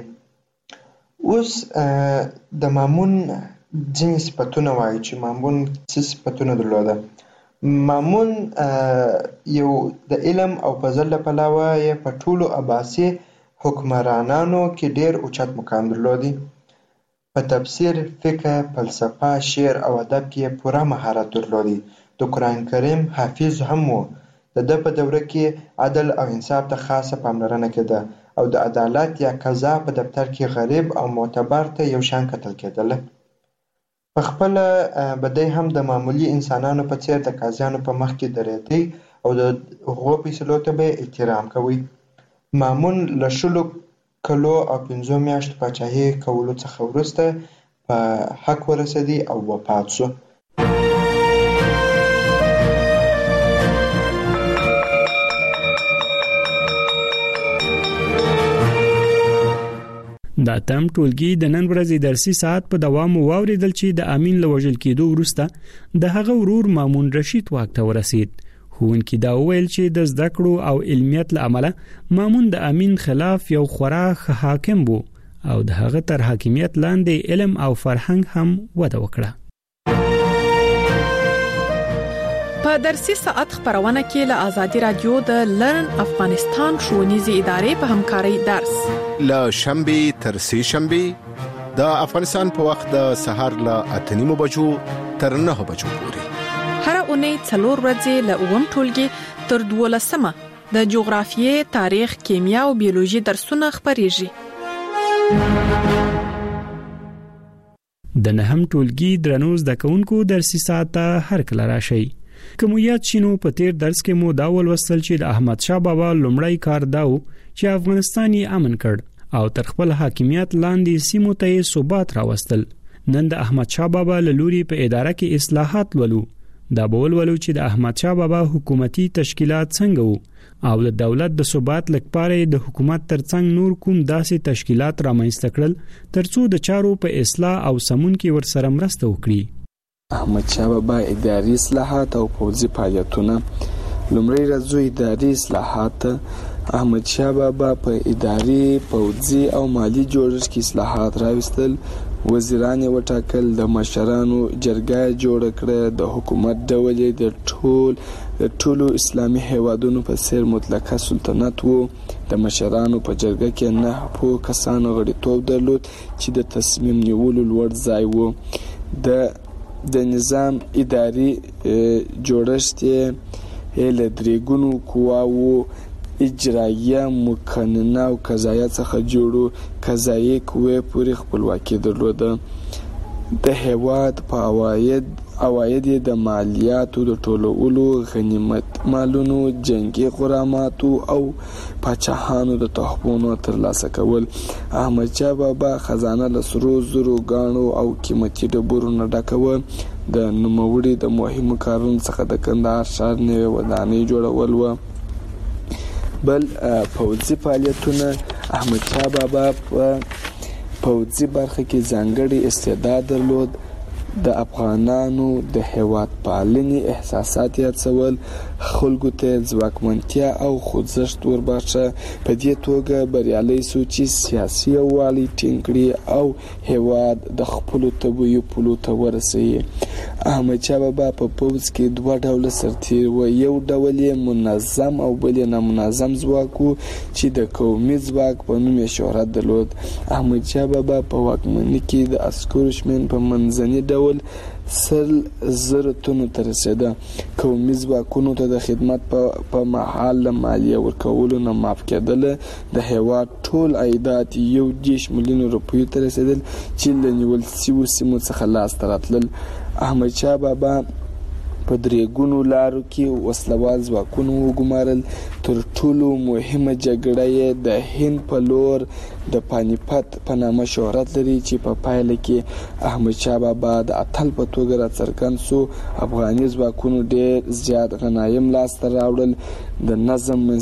اوس د مامون ځینې صفتونه وایي چې مامون څه صفتونه درلوده. مامون یو د علم او فضل له پلوه یې په ټولو عباسي حکمرانانو کې ډېر اوچت مقام درلودی. په تفسیر، فقه، فلسفه، شعر او ادب کې یې پوره مهارت درلودی. د قرآن کریم حافظ هم و. د ده په دوره کې عدل او انصاف ته خاصه پاملرنه کېده او د عدالت یا قضا په دفتر کې غریب او معتبر ته یو شان کتل کېدله. په خپله به دی هم د معمولي انسانانو په څیر د قاضیانو په مخ کې درېدی او د هغو فیصلو ته به احترام کوي. مامون له 10 کلو او 15 میاشتو پاچاهي کولو څخه وروسته په حق ورسېدی او وفات شو. دا تم ټولګي د نن ورځې درسي ساعت په دوام واوریدل چې د امین له وژل کېدو وروسته د هغه ورور مامون رشید واک ته ورسید. ښوونکي دا وویل چې د زده کړو او علمیت له امله مامون د امین خلاف یو خورا ښه حاکم و او د هغه تر حاکمیت لاندې علم او فرهنګ هم وده وکړه. په درسي ساعت خبرونه کې له آزادي رادیو د لرن افغانستان ښوونیزې ادارې په همکارۍ درس له شنبه تر سه شنبه د افغانستان په وخت د سهار له 8:30 بجو تر 9 بجو پورې هر اونۍ 4 ورځې له اوم ټولګي تر 12 د جغرافیې، تاریخ، کیمیا او بیولوژي درسونه خبريږي. د نهم ټولګي درنو زده کوونکو درسي ساعت هر کله راشي. کوم یاد شینو په تیر درس کې مو دا ولوستل چې د احمد شاه بابا لومړی کار داو چې افغانستان یې امن کړ او تر خپل حاکمیت لاندې سیمو ته ثبات راوستل. نن د احمد شاه بابا لوري په اداره کې اصلاحات ولو. دا بولولو چې د احمد شاه بابا حکومتي تشکیلات څنګه وو او د دولت د ثبات لپاره د حکومت ترڅنګ نور کوم داسې تشکیلات رامنځته کړل ترڅو د چارو په اصلاح او سمون کې ورسره مرسته وکړي. احمد شاه بابا اداري اصلاحات او پوځي فعالیتونه. لومړی راځو اداري اصلاحات. احمد شاه بابا په اداري، پوځي او مالی جوړښت کې اصلاحات راوستل. وزیران وټاکل، د مشرانو جرګه جوړ کړه، د حکومت ډول د ټولو اسلامي هیوادونو په څیر مطلقه سلطنت وو. د مشرانو په جرګه کې 9 کسانو غړیتوب درلود چې د تصمیم نیولو لوړ ځای وو. د نظام اداري جوړښت له 3 قواوو اجرائیه، مقننه او قضایه څخه جوړو. قضایي قوې پورې خپلواکي درلوده. د هیواد په عواید د مالیاتو د ټولولو، غنیمت مالونو، جنگي غراماتو او پاچاهانو د تحفونو ترلاسه کول. احمد شاه بابا خزانه له سرو زرو، ګاڼو او قیمتي ډبرو نه ډکوه. د نوموړي د مهمو کارونو څخه د کندهار ښار نوې ودانۍ جوړول و. بل پوځي فعالیتونه. احمد شاه بابا په پوځي برخه کې ځانګړي استعداد درلود. د افغانانو د هیواد پالنې احساسات یادول، خلکو ته ځواکمنتیا او خوځښت وربخښه. په دې توګه بریالي شو چې سیاسي یووالی ټینګ کړي او هیواد د خپل طبیعي پولو ته ورسوي. احمد شاه بابا په پوځ کې 2 ډوله سرتیر و. یو ډول یې منظم او بل یې نامنظم ځواک و چې د قومي ځواک په نوم یې شهرت درلود. احمد شاه بابا په واکمنۍ کې د عسکرو شمېر په منځني ډول 100,000 تنو ته رسیده. قومي ځواکونو ته د خدمت په مهال مالیه ورکولو نه معاف کېدل. د هیواد ټول عایدات 1 میلیون روپیو ته رسیدل چې له نیول شویو سیمو څخه لاسته راتلل. احمد شاه بابا په 3 لارو کې وسلوال ځواکونه وګمارل. تر ټولو مهمه جګړه یې د هند په لور د پانیپت په نامه شهرت لري چې په پایله کې احمد شاه بابا د اتل په توګه راڅرګند شو. افغاني ځواکونو ډېر زیات غنایم لاسته راوړل. د نظم د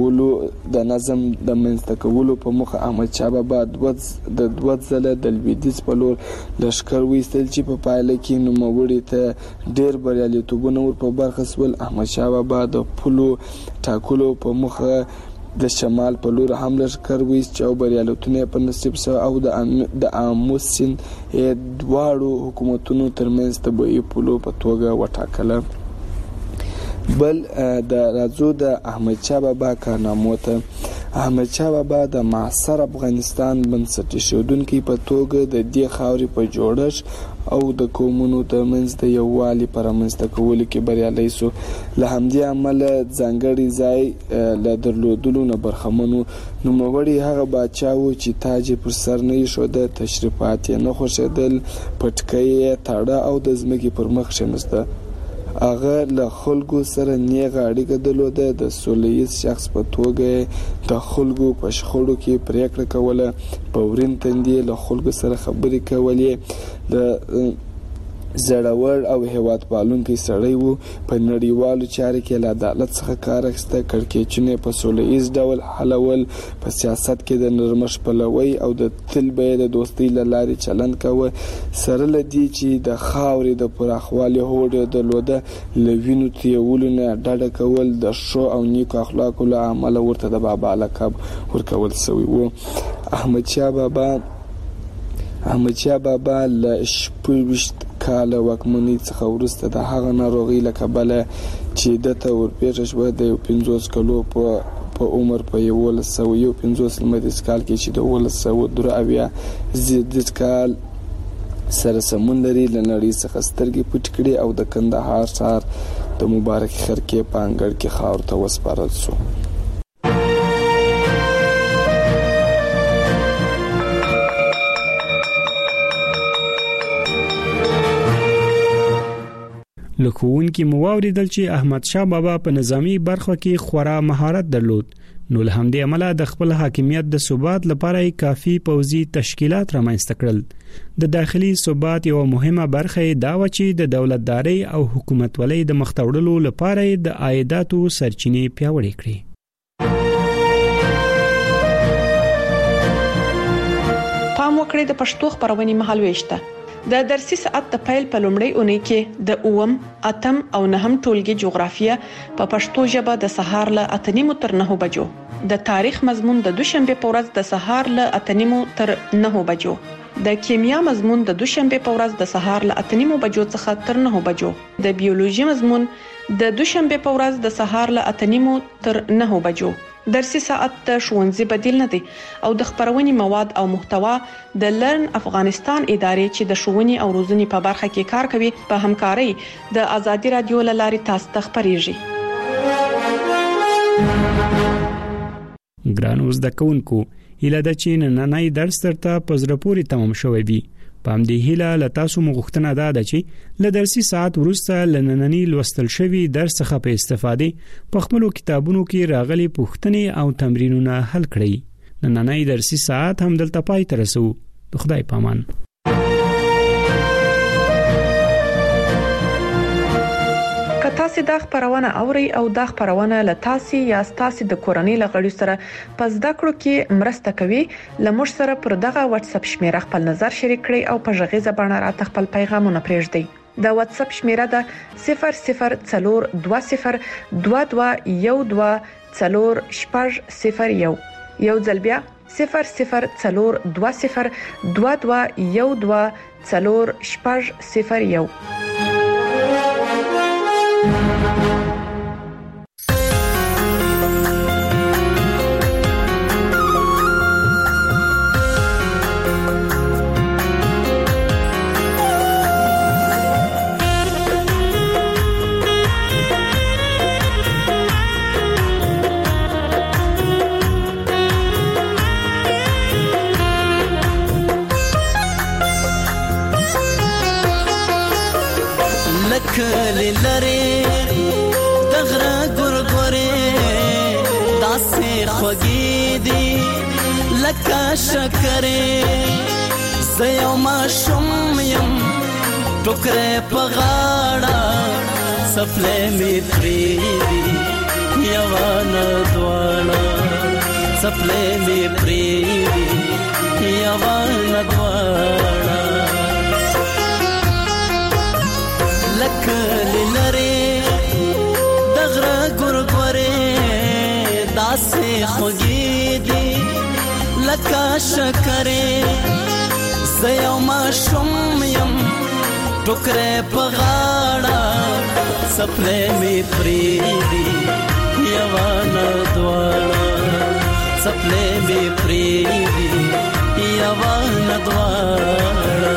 منځته کولو په موخه احمد شاه بابا د 2 ځله د لویدیځ په لور لښکر وایستل چې په پایله کې نوموړي ته ډېر بریالیتوبونه ور په برخه شول. احمد شاه بابا د پولو ټاکلو په موخه د شمال په لور هم لښکر وایست او بریالیتونه په نصیب شو او د آمو سیند 2 حکومتونو ترمنځ طبیعي پولو په توګه وټاکله. بل د راځو د احمد شاه بابا کارنامو ته. احمدشاه بابا د معاصر افغانستان بنسټ ایښودونکی په توګه د دې خاورې په جوړښت او د قومونو ترمنځ د یووالي په رامنځته کولو کې بریالی سو. له همدې امله ځانګړی ځای له درلودلو نه برخمن و. نوموړی هغه پاچا و چې تاج یې پر سر نه ایښوده، تشریفات یې نه خوښېدل، پټکۍ یې تاړه او د ځمکې پر مخ کښېنسته. هغه له خلکو سره نیغه اړیکه درلوده. د سوله ییز شخص په توګه د خلکو په شخړو کې پریکړه کوله، په ورین تندي له خلکو سره خبرې کولې. د زړور او هیواد پالونکی سړی و. په نړیوالو چارو کې له عدالت څخه کار اخیسته، کړکېچونه په سوله ییز ډول حلول، په سیاست کې د نرمښت پلوی او د تل به د دوستۍ له لارې چلند کوه. سره له دې چې د خاورې د پراخوالي هوډ یې درلوده، له وینو تویولو نه ډډه کول د ښو او نیکو اخلاقو له امله ورته د بابا لقب ورکول سوی و. احمدشاه بابا له 26 کاله واکمنۍ څخه وروسته د هغه ناروغۍ له کبله چې دته ورپېښه شوه د 50 کلو په عمر په 1151 لمریز کال کې چې د 1173 زیږدیز کال سره سمون لري، له نړۍ څخه سترګې پټې کړې او د کندهار ښار د مبارک خرقې په انګړ کې خاورو ته وسپارل شو. له ښوونکي مو واورېدل چې احمدشاه بابا په نظامی برخه کې خورا مهارت درلود، نو له همدې امله د خپل حاکمیت د ثبات لپاره کافي پوځي تشکیلات رامنځته کړل. د داخلي ثبات یو مهمه برخه دا و چې د دولتداري او حکومتولۍ د مخته وړلو لپاره د عایداتو سرچینې پیاوړې کړې. پام وکړئ د پښتو خبرونې مهالويشته. د درسي ساعت د پیل په لومړۍ اونۍ کې د 8 او 9 ټولګي جغرافیه په پښتو ژبه د سهار له 8:30 تر 9 بجو، د تاریخ مضمون د دوشنبه په ورځ د سهار له 8:30 تر 9 بجو، د کیمیا مضمون د دوشنبه په ورځ د سهار له 8:30 بجو څخه تر 9 بجو، د بیولوژي مضمون د دوشنبه په ورځ د سهار له 8:30 تر 9 بجو. درسي ساعت د ښوونځي بدیل نه دی او د خبرونې مواد او محتوا د لرن افغانستان ادارې چې د ښوونې او روزنې په برخه کې کار کوي په همکارۍ د ازادي رادیو له لارې تاسو ته خبريږي. ګرانو زده کوونکو، هیله ده چې نننی درس ترته په زړه پورې تمام شوی وي. په همدې هیله له تاسو مغوښتنه ده چې له درسي ساعت وروسته له نننی لوستل شوي درس څخه په استفادې په خپلو کتابونو کې راغلي پوښتنې او تمرینونه حل کړئ. نننی درسي ساعت هم دلته پای ته رسو. د خدای پامان. تاسو دا خبرونه اوري او دا خبرونه له تاسو یا تاسو د کورنۍ لغړی سره په زده کړو کې مرسته کوي. لمر سره پر دغه واتس اپ شمیره خپل نظر شریک کړئ او په ژغیزه باندې راته خپل پیغامونه پرېږدئ. د واتس اپ شمیره ده 002012124001. یو ځل بیا 002012124001. کلی لري دغره ګورګورې داسې خوږې دي لکه شکرې زه یو ماشوم یم ټوکرې په غاړه څپلۍ مې پرېږدي یوه نه دواړه څپلۍ مې پرېږدي یوه نه دواړه کلی لري دغره ګورګورې داسې خوږې دي لکه شکرې زه یو ماشوم یم ټوکرې په غاړه څپلۍ مې پرېږدي یوه نه دواړه راتلې به پریوي یوا ندواړه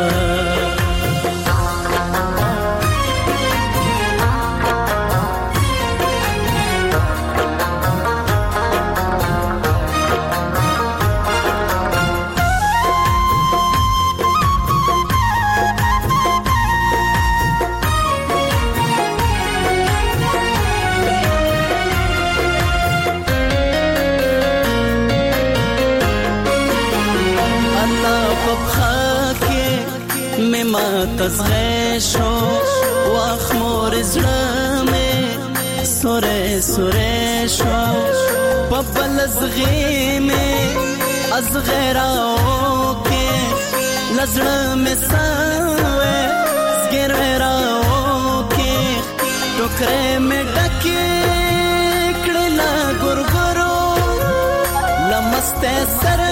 تزغشو واخمور زلمه سوره سوره شو ببل زغیمه از غیراو کې لزړه مساوي زګراو کې ټوکره مې ډکه کړه ګورګورو لمسته سر